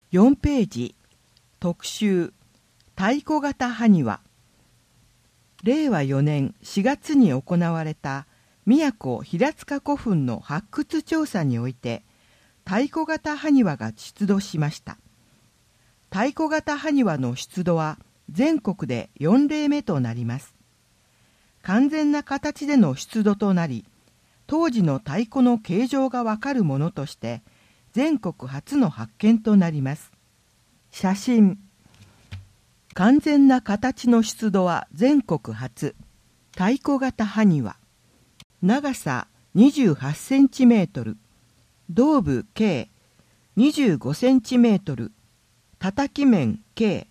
4ページ特集太鼓型埴輪。令和4年4月に行われた宮古平塚古墳の発掘調査において太鼓型埴輪が出土しました。太鼓型埴輪の出土は全国で4例目となります。完全な形での出土となり、当時の太鼓の形状がわかるものとして全国初の発見となります。写真。完全な形の出土は全国初。太鼓型埴輪。長さ28センチメートル。胴部計25センチメートル。叩き面計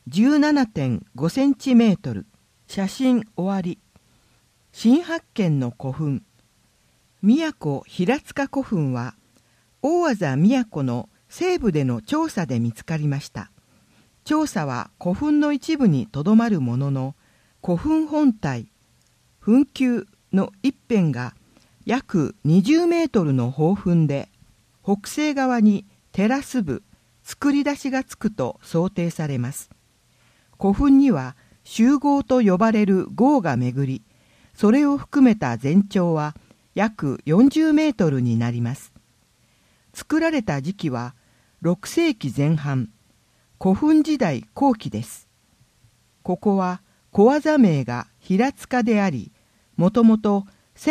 17.5 センチメートル。写真終わり。新発見の古墳。宮古平塚古墳は大字宮古の西部での調査で見つかりました。調査は古墳の一部にとどまるものの、古墳本体、墳丘の一辺が約20メートルの方墳で、北西側にテラス部、作り出しがつくと想定されます。古墳には集合と呼ばれる壕が巡り、それを含めた全長は約40メートルになります。作られた時期は6世紀前半、古墳時代後期です。ここは小技名が平塚であり、もともと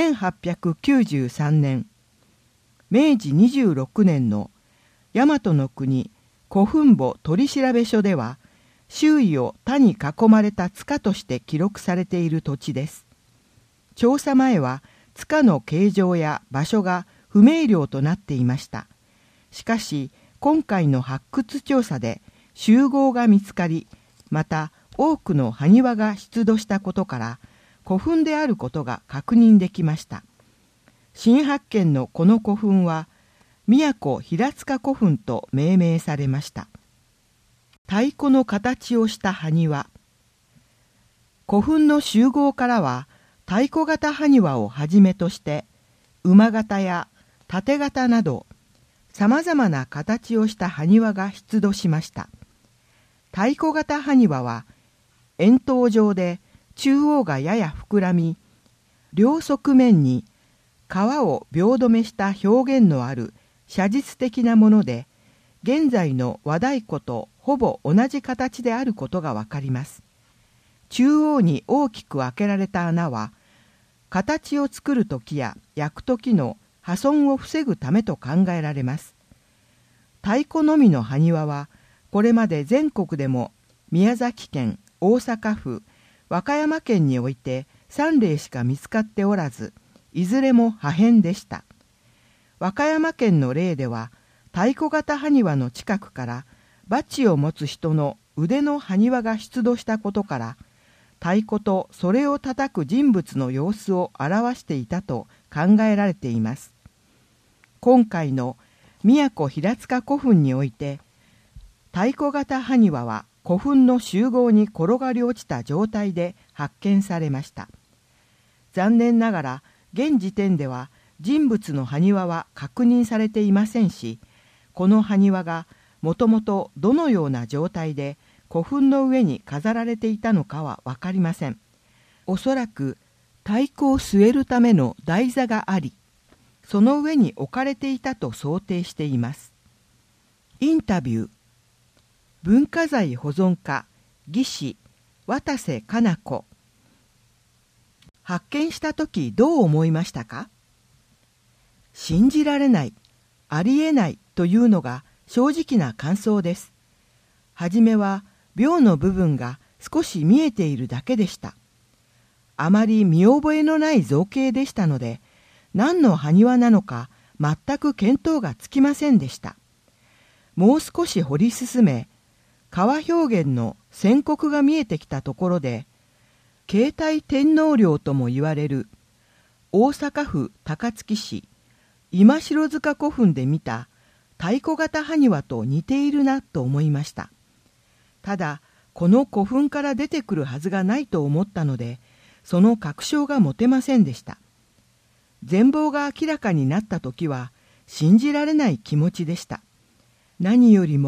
1893年、明治26年の大和の国古墳簿取調書では、周囲を田に囲まれた塚として記録されている土地です。調査前は塚の形状や場所が不明瞭となっていました。しかし今回の発掘調査で集合が見つかり、また多くの埴輪が出土したことから古墳であることが確認できました。新発見のこの古墳は宮古平塚古墳と命名されました。太鼓の形をした埴輪。古墳の集合からは太鼓型埴輪をはじめとして馬型や縦型などさまざまな形をした埴輪が出土しました。太鼓型埴輪は円筒状で中央がやや膨らみ、両側面に皮を鋲止めした表現のある写実的なもので、現在の和太鼓とほぼ同じ形であることがわかります。中央に大きく開けられた穴は、形を作るときや焼くときの破損を防ぐためと考えられます。太鼓のみの埴輪は、これまで全国でも宮崎県、大阪府、和歌山県において3例しか見つかっておらず、いずれも破片でした。和歌山県の例では、太鼓型埴輪の近くからバチを持つ人の腕の埴輪が出土したことから、太鼓とそれを叩く人物の様子を表していたと考えられています。今回の宮古平塚古墳において、太鼓型埴輪は古墳の集合に転がり落ちた状態で発見されました。残念ながら現時点では人物の埴輪は確認されていませんし、この埴輪がもともとどのような状態で古墳の上に飾られていたのかは分かりません。おそらく太鼓を据えるための台座があり、その上に置かれていたと想定しています。インタビュー。文化財保存課技師渡瀬加奈子。発見したときどう思いましたか？信じられない、ありえないというのが正直な感想です。はじめは鋲の部分が少し見えているだけでした。あまり見覚えのない造形でしたので、何の埴輪なのか全く見当がつきませんでした。もう少し掘り進め、革表現の線刻が見えてきたところで、携帯天皇陵とも言われる大阪府高槻市今城塚古墳で見た太鼓型埴輪と似ているなと思いました。ただ、この古墳から出てくるはずがないと思ったので、その確証が持てませんでした。全貌が明らかになったときは信じられない気持ちでした。何よりも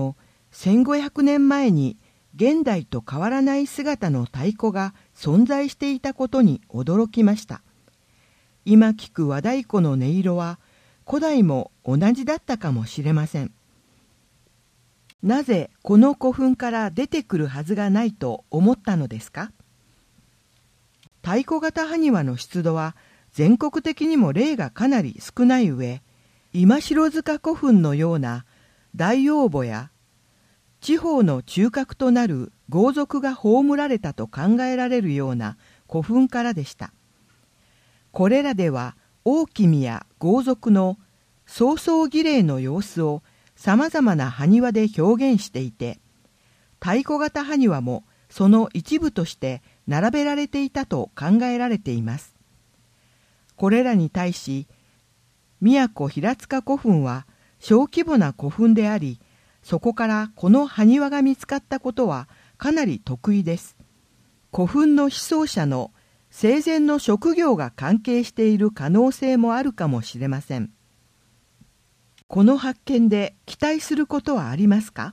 1500年前に現代と変わらない姿の太鼓が存在していたことに驚きました。今聞く和太鼓の音色は古代も同じだったかもしれません。なぜこの古墳から出てくるはずがないと思ったのですか？太鼓型埴輪の出土は全国的にも例がかなり少ない上、今城塚古墳のような大王墓や地方の中核となる豪族が葬られたと考えられるような古墳からでした。これらでは王君や豪族の葬送儀礼の様子をさまざまな埴輪で表現していて、太鼓型埴輪もその一部として並べられていたと考えられています。これらに対し、宮古平塚古墳は小規模な古墳であり、そこからこの埴輪が見つかったことはかなり特異です。古墳の被葬者の生前の職業が関係している可能性もあるかもしれません。この発見で期待することはありますか？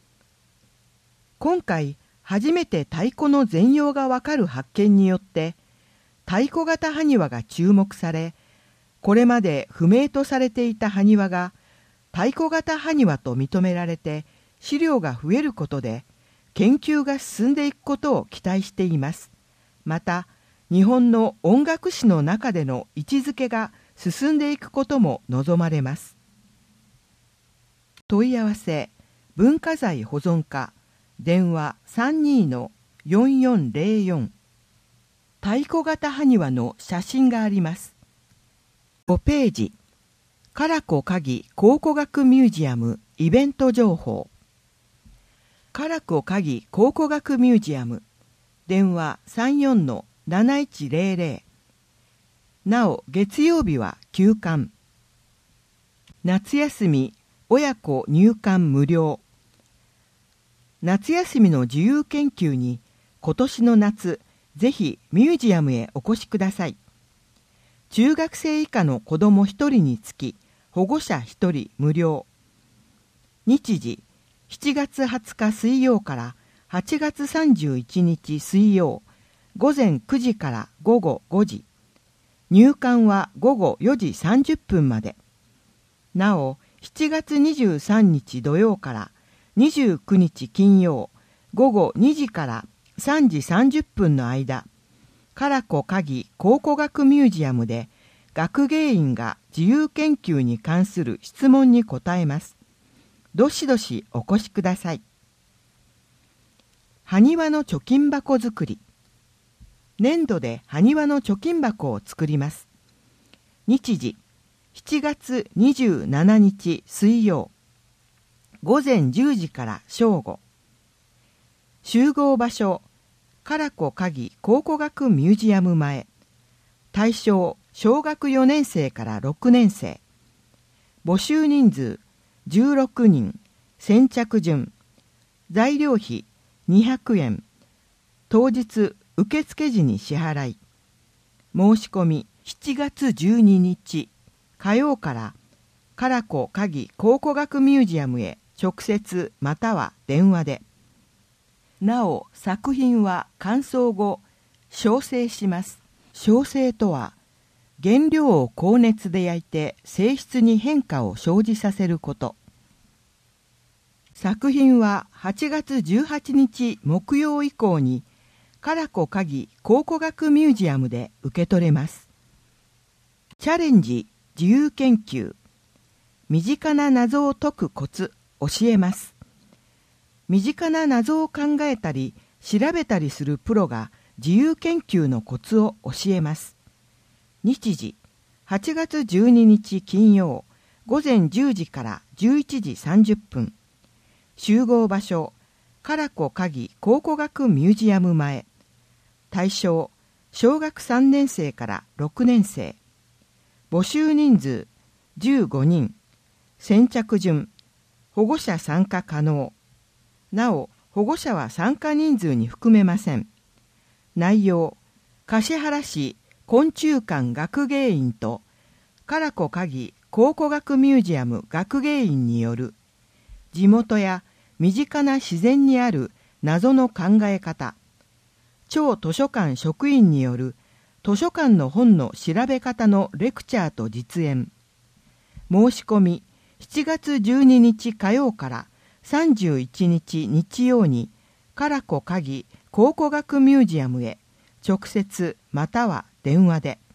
今回初めて太鼓の全容がわかる発見によって太鼓型埴輪が注目され、これまで不明とされていた埴輪が太鼓型埴輪と認められて資料が増えることで研究が進んでいくことを期待しています。また日本の音楽史の中での位置づけが進んでいくことも望まれます。問い合わせ文化財保存課電話 32-4404 太鼓型埴輪の写真があります。5ページ唐子鍵考古学ミュージアムイベント情報。唐子鍵考古学ミュージアム電話 34-7100。 なお月曜日は休館。夏休み親子入館無料。夏休みの自由研究に今年の夏ぜひミュージアムへお越しください。中学生以下の子ども1人につき保護者1人無料。日時7月20日水曜から8月31日水曜午前9時から午後5時。入館は午後4時30分まで。なお7月23日土曜から29日金曜午後2時から3時30分の間、唐子鍵考古学ミュージアムで学芸員が自由研究に関する質問に答えます。どしどしお越しください。埴輪の貯金箱作り。粘土で埴輪の貯金箱を作ります。日時7月27日水曜午前10時から正午。集合場所唐子鍵考古学ミュージアム前。対象小学4年生から6年生。募集人数16人。先着順。材料費200円。当日受付時に支払い。申し込み7月12日火曜から唐子鍵考古学ミュージアムへ直接または電話で。なお作品は完成後焼成します。焼成とは原料を高熱で焼いて性質に変化を生じさせること。作品は8月18日木曜以降に唐子鍵考古学ミュージアムで受け取れます。チャレンジ自由研究。身近な謎を解くコツ教えます。身近な謎を考えたり調べたりするプロが自由研究のコツを教えます。日時8月12日金曜午前10時から11時30分。集合場所唐子鍵考古学ミュージアム前。対象小学3年生から6年生。募集人数15人。先着順。保護者参加可能。なお保護者は参加人数に含めません。内容橿原市昆虫館学芸員と唐子鍵考古学ミュージアム学芸員による地元や身近な自然にある謎の考え方、超図書館職員による図書館の本の調べ方のレクチャーと実演。申し込み7月12日火曜から31日日曜に唐子嘉義考古学ミュージアムへ直接または電話で。